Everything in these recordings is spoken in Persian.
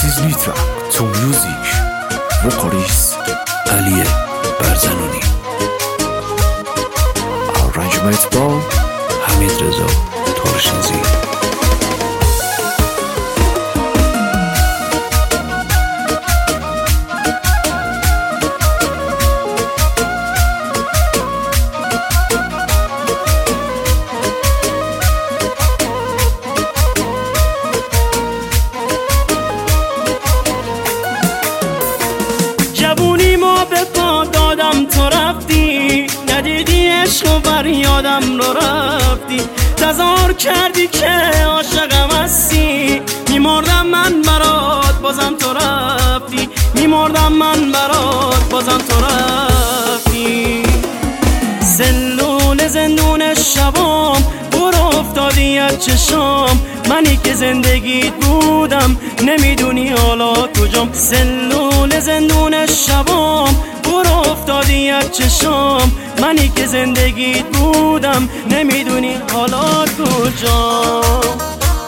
is new track to music. Vocalist Ali Barzanoni. Arrangement by Hamid Reza Torshinzi. تو رفتی ندیدی عشق و بر یادم رو رفتی تظاهر کردی که عاشقم هستی میمردم من برات بازم تو رفتی میمردم من برات بازم تو رفتی زندون زندون شبام برو افتادی از چشام منی که زندگیت بودم نمیدونی حالا کجام زندون زندون شبام برو افتادی از چشام منی که زندگیت بودم نمیدونی حالا کجام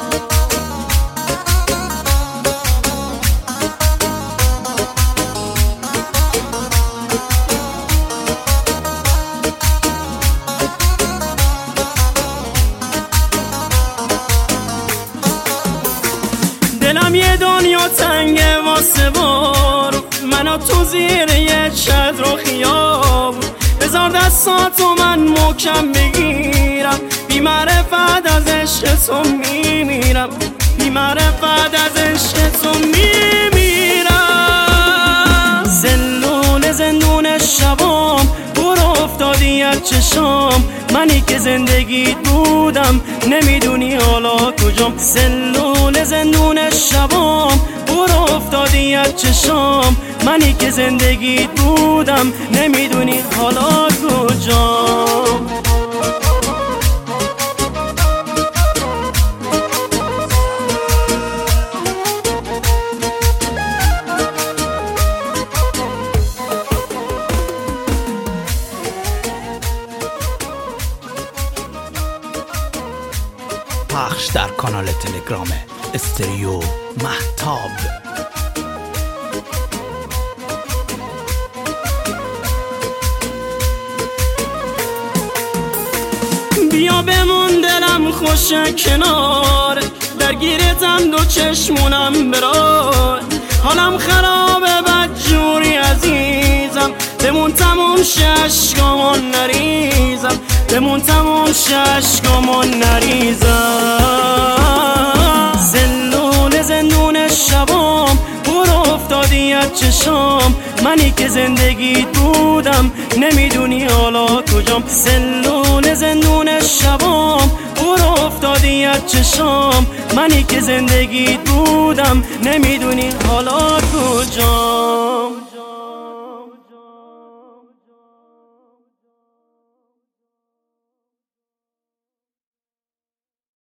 دلم یه دنیا تنگه واسه بارو منو تو زیر یه چتر و خیابون بذار دستاتو من محکم بگیرم بی معرفت از عشق تو میمیرم بی معرفت از عشق تو میمیرم زندون زندون شبام برو افتادی از چشام منی که زندگیت بودم نمیدونی حالا کجام زندون زندون شبام برو افتادی از چشام منی که زندگیت بودم نمیدونی حالا کجام پخش در کانال تلگرام استریو مهتاب. بیا بمون دلم خوش کنار درگیرتم دو چشمونم برای حالم خرابه بدجوری عزیزم بمون تموم عشقامون نریزم بمون تموم عشقامون نریزم زندون زندون شبام برو افتادی از چشام منی که زندگیت بودم نمیدونی حالا کجام زندون زندون شبام برو افتادی از چشام منی که زندگیت بودم نمیدونی حالا کجام